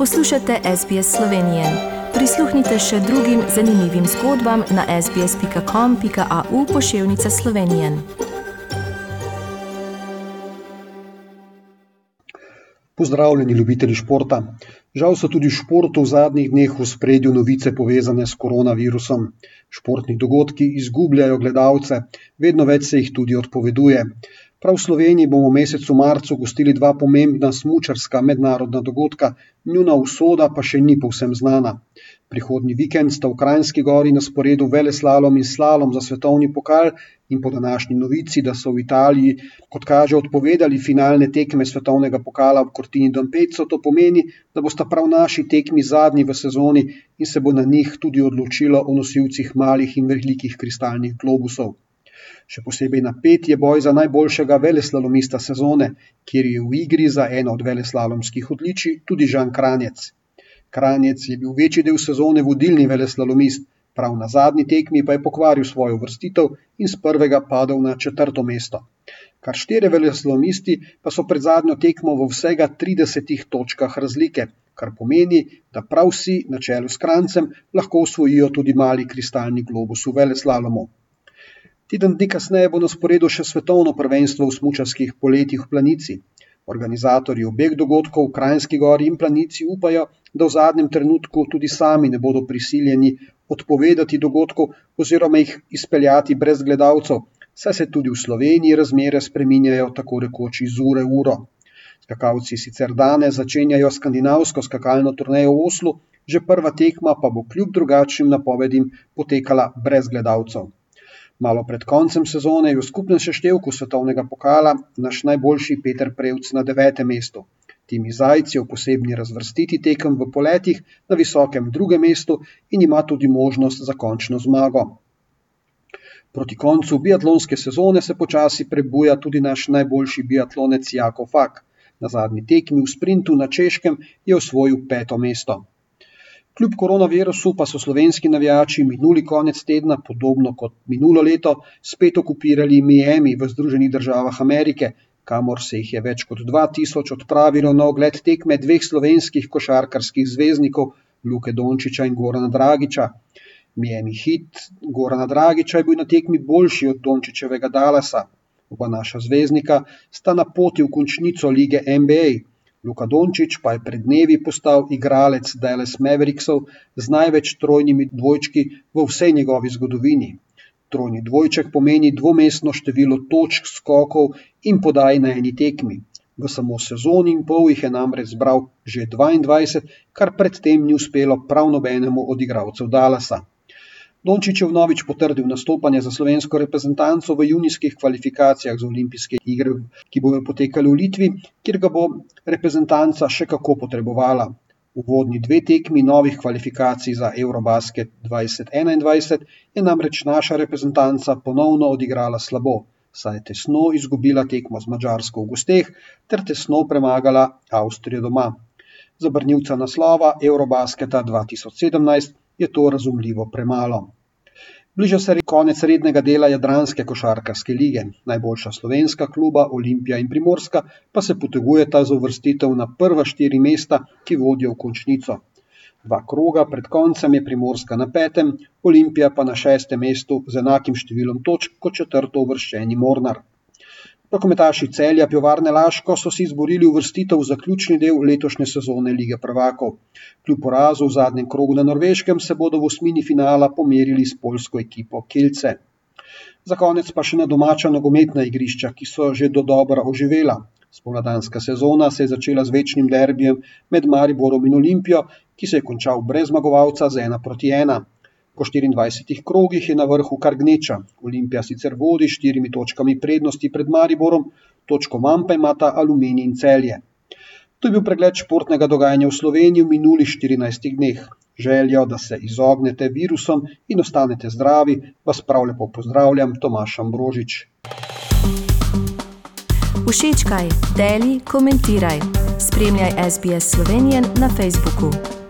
Poslušate SBS Slovenije. Prisluhnite še drugim zanimivim zgodbam na sbs.com.au/Slovenije. Pozdravljeni ljubitelji športa. Žal so tudi v športu v zadnjih dneh v ospredju novice povezane s koronavirusom. Športni dogodki izgubljajo gledalce, vedno več se jih tudi odpoveduje. Prav v Sloveniji bomo v mesecu marcu gostili dva pomembna smučarska mednarodna dogodka, njuna usoda pa še ni povsem znana. Prihodnji vikend sta v Kranjski Gori na sporedu veleslalom in slalom za svetovni pokal in po današnji novici, da so v Italiji, kot kaže, odpovedali finalne tekme svetovnega pokala v Cortini d'Ampezzo, to pomeni, da bosta prav naši tekmi zadnji v sezoni in se bo na njih tudi odločilo o nosilcih malih in velikih kristalnih globusov. Še posebej napet je boj za najboljšega veleslalomista sezone, kjer je v igri za eno od veleslalomskih odličij tudi Žan Kranjec. Kranjec je bil večji del sezone vodilni veleslalomist, prav na zadnji tekmi pa je pokvaril svojo uvrstitev in s prvega padel na 4. mesto. Kar 4 veleslalomisti pa so pred zadnjo tekmo v vsega 30 točkah razlike, kar pomeni, da prav vsi na čelu s Kranjcem lahko osvojijo tudi mali kristalni globus v veleslalomu. Teden dni kasneje bo na sporedu še svetovno prvenstvo v smučarskih poletjih v Planici. Organizatorji obeh dogodkov v Kranjski Gori in Planici upajo, da v zadnjem trenutku tudi sami ne bodo prisiljeni odpovedati dogodkov oziroma jih izpeljati brez gledalcev, saj se tudi v Sloveniji razmere spreminjajo tako rekoč iz ure v uro. Skakalci sicer danes začenjajo skandinavsko skakalno turnejo v Oslu, že prva tekma pa bo kljub drugačnim napovedim potekala brez gledalcev. Malo pred koncem sezone je v skupnem seštevku svetovnega pokala naš najboljši Peter Prevc na 9. mestu. Timi Zajc je v posebni razvrstiti tekem v poletih na visokem 2. mestu in ima tudi možnost za končno zmago. Proti koncu biatlonske sezone se počasi prebuja tudi naš najboljši biatlonec Jakov Fak. Na zadnji tekmi v sprintu na Češkem je osvojil 5. mesto. Kljub koronavirusu pa so slovenski navijači minuli konec tedna, podobno kot minulo leto, spet okupirali Miami v Združenih državah Amerike, kamor se jih je več kot 2000 odpravilo na ogled tekme dveh slovenskih košarkarskih zvezdnikov, Luke Dončića in Gorana Dragića. Miami Heat Gorana Dragića je bil na tekmi boljši od Dončićevega Dallasa. Oba naša zvezdnika sta na poti v končnico lige NBA. Luka Dončić pa je pred dnevi postal igralec Dallas Mavericksov z največ trojnimi dvojčki v vsej njegovi zgodovini. Trojni dvojček pomeni dvomestno število točk, skokov in podaj na eni tekmi. V samo sezoni in pol jih je namreč zbral že 22, kar predtem ni uspelo prav nobenemu od igralcev Dallasa. Dončić je vnovič potrdil nastopanje za slovensko reprezentanco v junijskih kvalifikacijah za olimpijske igre, ki bodo potekali v Litvi, kjer ga bo reprezentanca še kako potrebovala. Uvodni 2 tekmi novih kvalifikacij za Eurobasket 2021 je namreč naša reprezentanca ponovno odigrala slabo, saj je tesno izgubila tekmo z Madžarsko v gosteh ter tesno premagala Avstrijo doma. Za branilca naslova Eurobasketa 2017 je to razumljivo premalo. Bliža se konec rednega dela jadranske košarkarske lige. Najboljša slovenska kluba Olimpija in Primorska pa se potegujeta za uvrstitev na prva 4 mesta, ki vodijo v končnico. 2 kroga pred koncem je Primorska na 5., Olimpija pa na 6. mestu z enakim številom točk kot 4. uvrščeni Mornar. Rokometaši Celja Pivovarne Laško so si izborili uvrstitev v zaključni del letošnje sezone Lige prvakov. Kljub porazu v zadnjem krogu na Norveškem se bodo v osmini finala pomerili s poljsko ekipo Kielce. Za konec pa še na domača nogometna igrišča, ki so že dodobra oživela. Spomladanska sezona se je začela z večnim derbijem med Mariborom in Olimpijo, ki se je končal brez zmagovalca z 1-1. Po 24 krogih je na vrhu kar gneča. Olimpija sicer vodi 4 točkami prednosti pred Mariborom, točko manj pa imata Aluminij in Celje. To je bil pregled športnega dogajanja v Sloveniji v minulih 14 dneh. Željo, da se izognete virusom in ostanete zdravi, vas prav lepo pozdravljam, Tomaž Ambrožič. Všečkaj, deli, komentiraj. Spremljaj SBS Slovenijo na Facebooku.